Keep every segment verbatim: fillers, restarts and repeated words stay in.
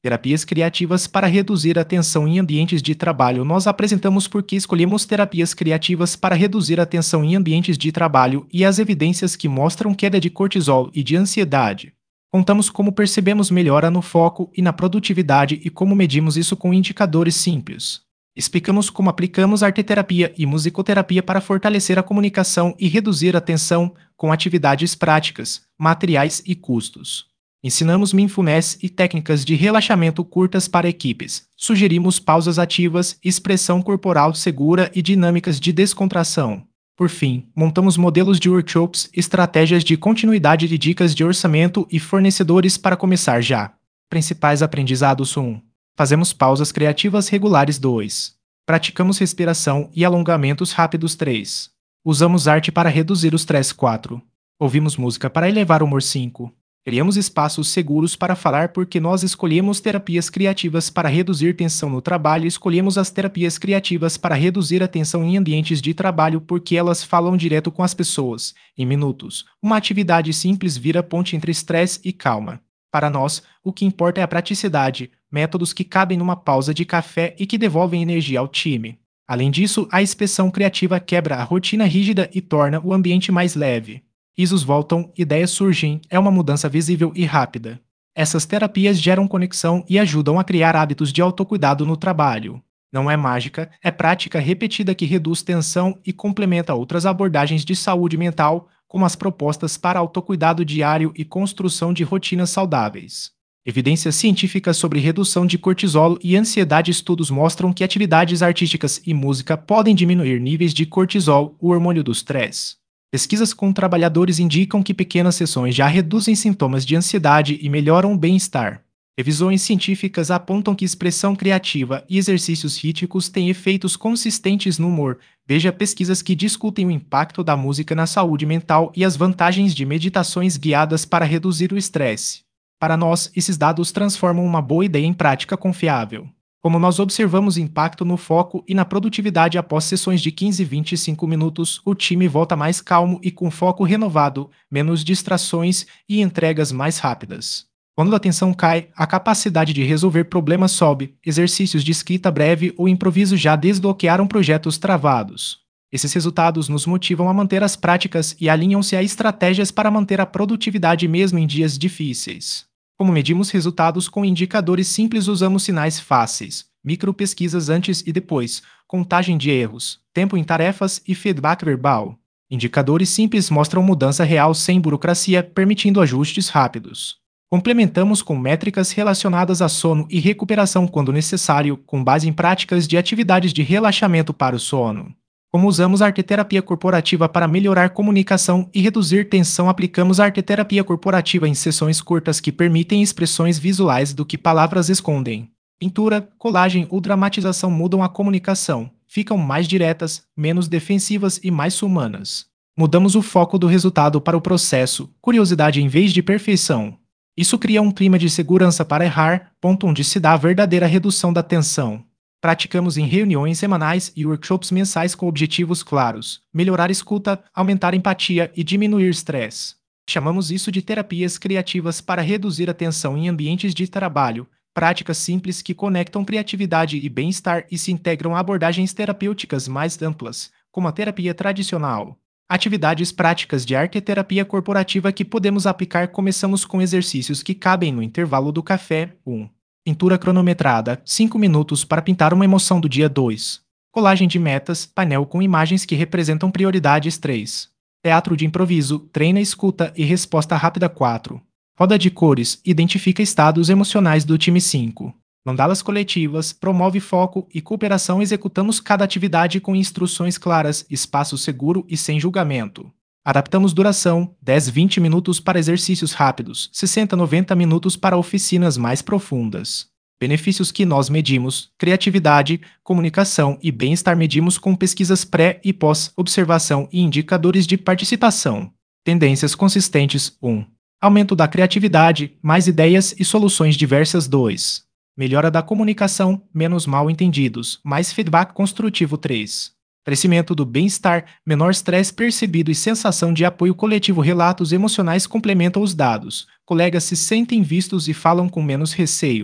Terapias criativas para reduzir a tensão em ambientes de trabalho. Nós apresentamos por que escolhemos terapias criativas para reduzir a tensão em ambientes de trabalho e as evidências que mostram queda de cortisol e de ansiedade. Contamos como percebemos melhora no foco e na produtividade e como medimos isso com indicadores simples. Explicamos como aplicamos arteterapia e musicoterapia para fortalecer a comunicação e reduzir a tensão com atividades práticas, materiais e custos. Ensinamos mindfulness e técnicas de relaxamento curtas para equipes. Sugerimos pausas ativas, expressão corporal segura e dinâmicas de descontração. Por fim, montamos modelos de workshops, estratégias de continuidade de dicas de orçamento e fornecedores para começar já. Principais aprendizados um. Fazemos pausas criativas regulares dois. Praticamos respiração e alongamentos rápidos três. Usamos arte para reduzir o estresse quatro. Ouvimos música para elevar o humor cinco. Criamos espaços seguros para falar porque nós escolhemos terapias criativas para reduzir tensão no trabalho e escolhemos as terapias criativas para reduzir a tensão em ambientes de trabalho porque elas falam direto com as pessoas, em minutos. Uma atividade simples vira ponte entre estresse e calma. Para nós, o que importa é a praticidade, métodos que cabem numa pausa de café e que devolvem energia ao time. Além disso, a expressão criativa quebra a rotina rígida e torna o ambiente mais leve. Risos voltam, ideias surgem, é uma mudança visível e rápida. Essas terapias geram conexão e ajudam a criar hábitos de autocuidado no trabalho. Não é mágica, é prática repetida que reduz tensão e complementa outras abordagens de saúde mental, como as propostas para autocuidado diário e construção de rotinas saudáveis. Evidências científicas sobre redução de cortisol e ansiedade. Estudos mostram que atividades artísticas e música podem diminuir níveis de cortisol, o hormônio do estresse. Pesquisas com trabalhadores indicam que pequenas sessões já reduzem sintomas de ansiedade e melhoram o bem-estar. Revisões científicas apontam que expressão criativa e exercícios rítmicos têm efeitos consistentes no humor. Veja pesquisas que discutem o impacto da música na saúde mental e as vantagens de meditações guiadas para reduzir o estresse. Para nós, esses dados transformam uma boa ideia em prática confiável. Como nós observamos impacto no foco e na produtividade após sessões de quinze a vinte e cinco minutos, o time volta mais calmo e com foco renovado, menos distrações e entregas mais rápidas. Quando a tensão cai, a capacidade de resolver problemas sobe. Exercícios de escrita breve ou improviso já desbloquearam projetos travados. Esses resultados nos motivam a manter as práticas e alinham-se a estratégias para manter a produtividade mesmo em dias difíceis. Como medimos resultados com indicadores simples, usamos sinais fáceis, micropesquisas antes e depois, contagem de erros, tempo em tarefas e feedback verbal. Indicadores simples mostram mudança real sem burocracia, permitindo ajustes rápidos. Complementamos com métricas relacionadas a sono e recuperação quando necessário, com base em práticas de atividades de relaxamento para o sono. Como usamos a arteterapia corporativa para melhorar comunicação e reduzir tensão, aplicamos a arteterapia corporativa em sessões curtas que permitem expressões visuais do que palavras escondem. Pintura, colagem ou dramatização mudam a comunicação, ficam mais diretas, menos defensivas e mais humanas. Mudamos o foco do resultado para o processo, curiosidade em vez de perfeição. Isso cria um clima de segurança para errar, ponto onde se dá a verdadeira redução da tensão. Praticamos em reuniões semanais e workshops mensais com objetivos claros: melhorar a escuta, aumentar a empatia e diminuir o estresse. Chamamos isso de terapias criativas para reduzir a tensão em ambientes de trabalho, práticas simples que conectam criatividade e bem-estar e se integram a abordagens terapêuticas mais amplas, como a terapia tradicional. Atividades práticas de arteterapia corporativa que podemos aplicar. Começamos com exercícios que cabem no intervalo do café. um. Pintura cronometrada, cinco minutos para pintar uma emoção do dia dois. Colagem de metas, painel com imagens que representam prioridades três. Teatro de improviso, treina escuta e resposta rápida quatro. Roda de cores, identifica estados emocionais do time cinco. Mandalas coletivas, promove foco e cooperação. Executamos cada atividade com instruções claras, espaço seguro e sem julgamento. Adaptamos duração, dez a vinte minutos para exercícios rápidos, sessenta a noventa minutos para oficinas mais profundas. Benefícios que nós medimos: criatividade, comunicação e bem-estar. Medimos com pesquisas pré e pós-observação e indicadores de participação. Tendências consistentes. um. Aumento da criatividade, mais ideias e soluções diversas. dois. Melhora da comunicação, menos mal-entendidos, mais feedback construtivo. três. Crescimento do bem-estar, menor estresse percebido e sensação de apoio coletivo. Relatos emocionais complementam os dados. Colegas se sentem vistos e falam com menos receio.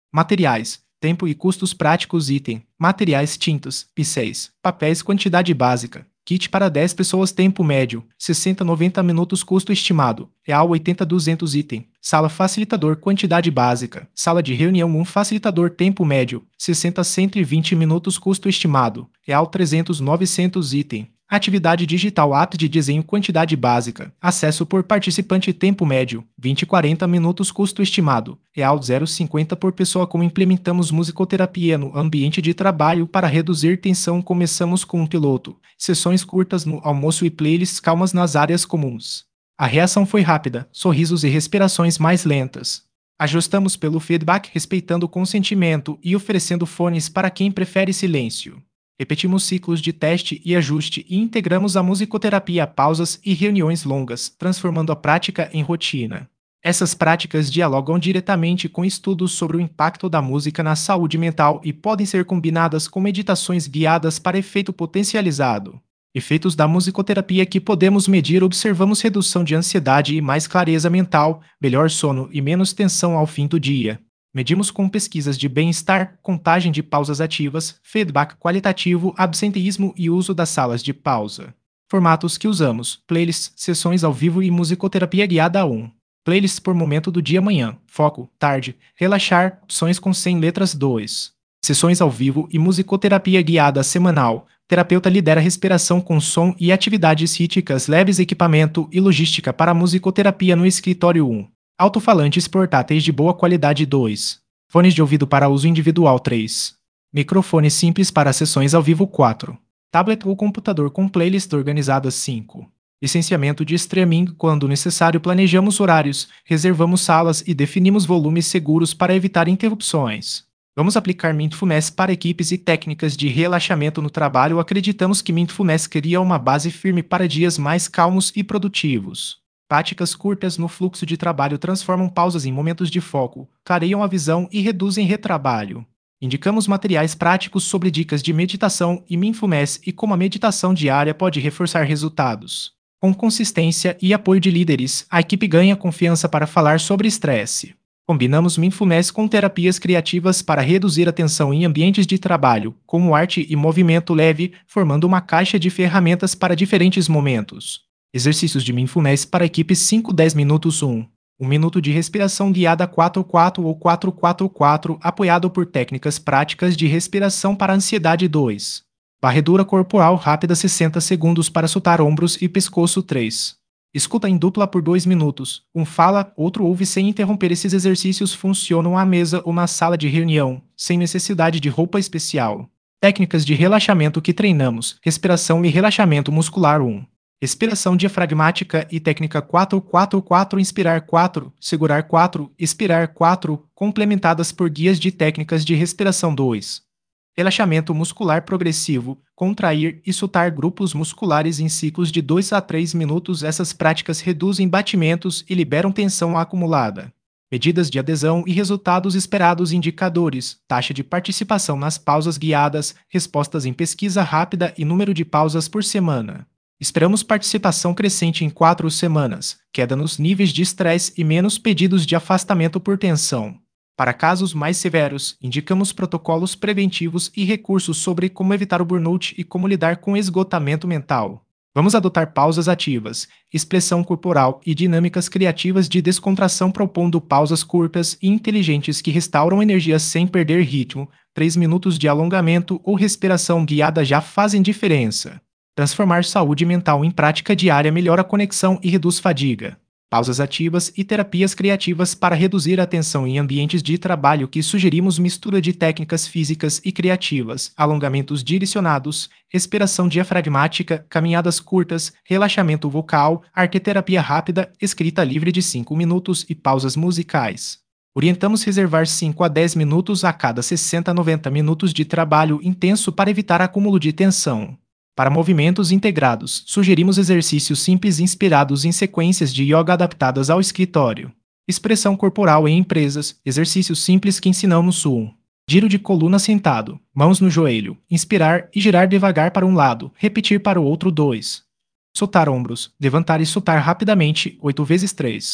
Materiais: tempo e custos práticos. Item: materiais: tintas, pincéis, papéis. Quantidade básica: kit para dez pessoas. Tempo médio: sessenta a noventa minutos. Custo estimado: real oitenta a duzentos. Item: sala facilitador. Quantidade básica: sala de reunião um facilitador. Tempo médio: sessenta a cento e vinte minutos. Custo estimado: real trezentos a novecentos. Item: atividade digital. Ato de desenho. Quantidade básica: acesso por participante. Tempo médio: vinte a quarenta minutos. Custo estimado: real zero vírgula cinquenta por pessoa. Como implementamos musicoterapia no ambiente de trabalho para reduzir tensão? Começamos com um piloto, sessões curtas no almoço e playlists calmas nas áreas comuns. A reação foi rápida, sorrisos e respirações mais lentas. Ajustamos pelo feedback, respeitando o consentimento e oferecendo fones para quem prefere silêncio. Repetimos ciclos de teste e ajuste e integramos a musicoterapia a pausas e reuniões longas, transformando a prática em rotina. Essas práticas dialogam diretamente com estudos sobre o impacto da música na saúde mental e podem ser combinadas com meditações guiadas para efeito potencializado. Efeitos da musicoterapia que podemos medir: observamos redução de ansiedade e mais clareza mental, melhor sono e menos tensão ao fim do dia. Medimos com pesquisas de bem-estar, contagem de pausas ativas, feedback qualitativo, absenteísmo e uso das salas de pausa. Formatos que usamos: playlists, sessões ao vivo e musicoterapia guiada um. Playlists por momento do dia: manhã, foco, tarde, relaxar, opções com cem letras. dois. Sessões ao vivo e musicoterapia guiada semanal. Terapeuta lidera respiração com som e atividades rítmicas leves. Equipamento e logística para musicoterapia no escritório um. Alto-falantes portáteis de boa qualidade. dois. Fones de ouvido para uso individual. três. Microfone simples para sessões ao vivo. quatro. Tablet ou computador com playlist organizadas. cinco. Licenciamento de streaming: quando necessário planejamos horários, reservamos salas e definimos volumes seguros para evitar interrupções. Vamos aplicar Mindfulness para equipes e técnicas de relaxamento no trabalho. Acreditamos que Mindfulness cria uma base firme para dias mais calmos e produtivos. Práticas curtas no fluxo de trabalho transformam pausas em momentos de foco, clareiam a visão e reduzem retrabalho. Indicamos materiais práticos sobre dicas de meditação e Mindfulness e como a meditação diária pode reforçar resultados. Com consistência e apoio de líderes, a equipe ganha confiança para falar sobre estresse. Combinamos Mindfulness com terapias criativas para reduzir a tensão em ambientes de trabalho, como arte e movimento leve, formando uma caixa de ferramentas para diferentes momentos. Exercícios de Mindfulness para equipes: cinco a dez minutos. um. um minuto de respiração guiada quatro quatro ou quatro quatro quatro, apoiado por técnicas práticas de respiração para ansiedade. dois. Varredura corporal rápida sessenta segundos para soltar ombros e pescoço. três. Escuta em dupla por dois minutos. Um fala, outro ouve sem interromper. Esses exercícios funcionam à mesa ou na sala de reunião, sem necessidade de roupa especial. Técnicas de relaxamento que treinamos: respiração e relaxamento muscular. um. Respiração diafragmática e técnica quatro quatro quatro. Inspirar quatro, segurar quatro, expirar quatro, complementadas por guias de técnicas de respiração. dois. Relaxamento muscular progressivo: contrair e soltar grupos musculares em ciclos de dois a três minutos. Essas práticas reduzem batimentos e liberam tensão acumulada. Medidas de adesão e resultados esperados: indicadores, taxa de participação nas pausas guiadas, respostas em pesquisa rápida e número de pausas por semana. Esperamos participação crescente em quatro semanas, queda nos níveis de estresse e menos pedidos de afastamento por tensão. Para casos mais severos, indicamos protocolos preventivos e recursos sobre como evitar o burnout e como lidar com esgotamento mental. Vamos adotar pausas ativas, expressão corporal e dinâmicas criativas de descontração, propondo pausas curtas e inteligentes que restauram energia sem perder ritmo. três minutos de alongamento ou respiração guiada já fazem diferença. Transformar saúde mental em prática diária melhora a conexão e reduz fadiga. Pausas ativas e terapias criativas para reduzir a tensão em ambientes de trabalho, que sugerimos mistura de técnicas físicas e criativas, alongamentos direcionados, respiração diafragmática, caminhadas curtas, relaxamento vocal, arteterapia rápida, escrita livre de cinco minutos e pausas musicais. Orientamos reservar cinco a dez minutos a cada sessenta a noventa minutos de trabalho intenso para evitar acúmulo de tensão. Para movimentos integrados, sugerimos exercícios simples inspirados em sequências de yoga adaptadas ao escritório. Expressão corporal em empresas, exercícios simples que ensinamos. um. Giro de coluna sentado, mãos no joelho, inspirar e girar devagar para um lado, repetir para o outro. dois. Soltar ombros, levantar e soltar rapidamente, oito vezes três.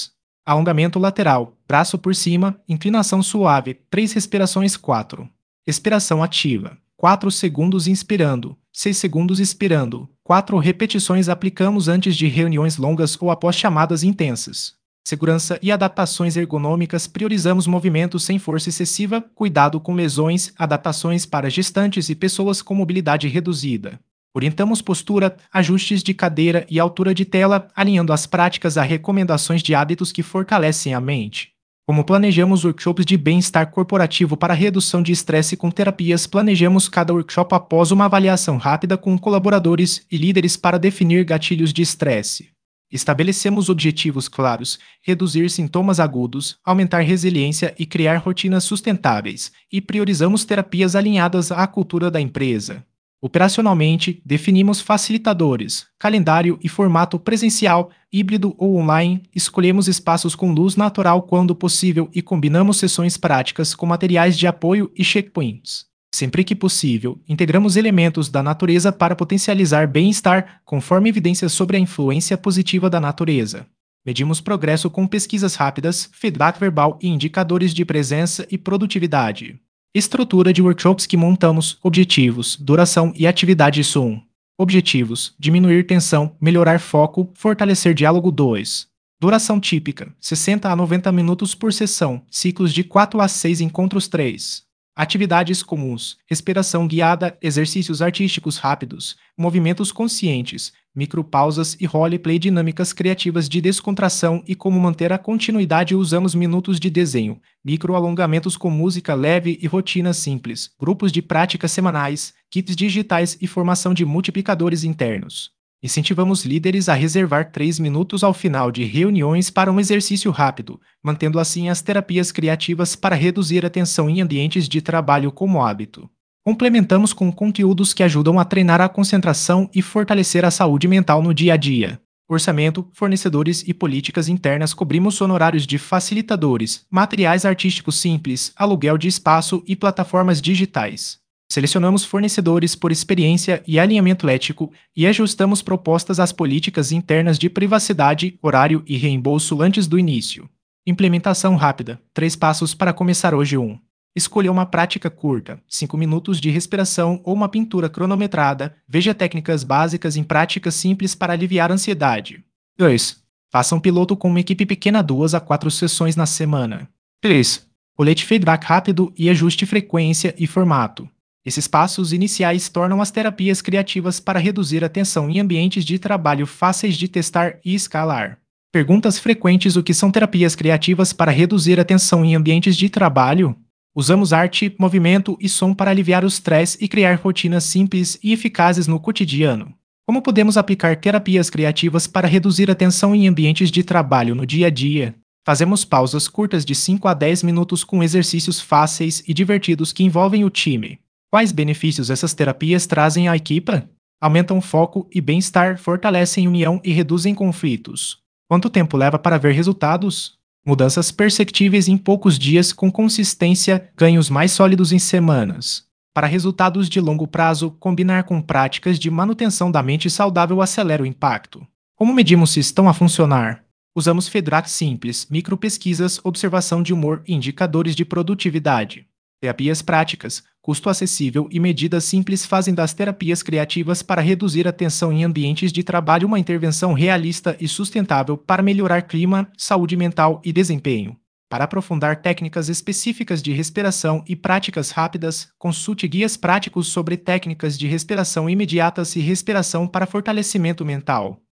Alongamento lateral, braço por cima, inclinação suave, três respirações quatro. Respiração ativa, quatro segundos inspirando, seis segundos expirando, quatro repetições aplicamos antes de reuniões longas ou após chamadas intensas. Segurança e adaptações ergonômicas priorizamos movimentos sem força excessiva, cuidado com lesões, adaptações para gestantes e pessoas com mobilidade reduzida. Orientamos postura, ajustes de cadeira e altura de tela, alinhando as práticas a recomendações de hábitos que fortalecem a mente. Como planejamos workshops de bem-estar corporativo para redução de estresse com terapias, planejamos cada workshop após uma avaliação rápida com colaboradores e líderes para definir gatilhos de estresse. Estabelecemos objetivos claros, reduzir sintomas agudos, aumentar resiliência e criar rotinas sustentáveis, e priorizamos terapias alinhadas à cultura da empresa. Operacionalmente, definimos facilitadores, calendário e formato presencial, híbrido ou online, escolhemos espaços com luz natural quando possível e combinamos sessões práticas com materiais de apoio e checkpoints. Sempre que possível, integramos elementos da natureza para potencializar bem-estar, conforme evidências sobre a influência positiva da natureza. Medimos progresso com pesquisas rápidas, feedback verbal e indicadores de presença e produtividade. Estrutura de workshops que montamos, objetivos, duração e atividade um. Objetivos: diminuir tensão, melhorar foco, fortalecer diálogo dois. Duração típica: sessenta a noventa minutos por sessão, ciclos de quatro a seis encontros três. Atividades comuns: respiração guiada, exercícios artísticos rápidos, movimentos conscientes, micropausas e roleplay, dinâmicas criativas de descontração e como manter a continuidade. Usamos minutos de desenho, microalongamentos com música leve e rotinas simples, grupos de práticas semanais, kits digitais e formação de multiplicadores internos. Incentivamos líderes a reservar três minutos ao final de reuniões para um exercício rápido, mantendo assim as terapias criativas para reduzir a tensão em ambientes de trabalho como hábito. Complementamos com conteúdos que ajudam a treinar a concentração e fortalecer a saúde mental no dia a dia. Orçamento, fornecedores e políticas internas. Cobrimos honorários de facilitadores, materiais artísticos simples, aluguel de espaço e plataformas digitais. Selecionamos fornecedores por experiência e alinhamento ético e ajustamos propostas às políticas internas de privacidade, horário e reembolso antes do início. Implementação rápida. Três passos para começar hoje. um. Escolha uma prática curta, cinco minutos de respiração ou uma pintura cronometrada. Veja técnicas básicas em práticas simples para aliviar a ansiedade. dois. Faça um piloto com uma equipe pequena, duas a quatro sessões na semana. três. Colete feedback rápido e ajuste frequência e formato. Esses passos iniciais tornam as terapias criativas para reduzir a tensão em ambientes de trabalho fáceis de testar e escalar. Perguntas frequentes: o que são terapias criativas para reduzir a tensão em ambientes de trabalho? Usamos arte, movimento e som para aliviar o estresse e criar rotinas simples e eficazes no cotidiano. Como podemos aplicar terapias criativas para reduzir a tensão em ambientes de trabalho no dia a dia? Fazemos pausas curtas de cinco a dez minutos com exercícios fáceis e divertidos que envolvem o time. Quais benefícios essas terapias trazem à equipe? Aumentam foco e bem-estar, fortalecem união e reduzem conflitos. Quanto tempo leva para ver resultados? Mudanças perceptíveis em poucos dias, com consistência, ganhos mais sólidos em semanas. Para resultados de longo prazo, combinar com práticas de manutenção da mente saudável acelera o impacto. Como medimos se estão a funcionar? Usamos feedback simples, micropesquisas, observação de humor e indicadores de produtividade. Terapias práticas, custo acessível e medidas simples fazem das terapias criativas para reduzir a tensão em ambientes de trabalho uma intervenção realista e sustentável para melhorar clima, saúde mental e desempenho. Para aprofundar técnicas específicas de respiração e práticas rápidas, consulte guias práticos sobre técnicas de respiração imediatas e respiração para fortalecimento mental.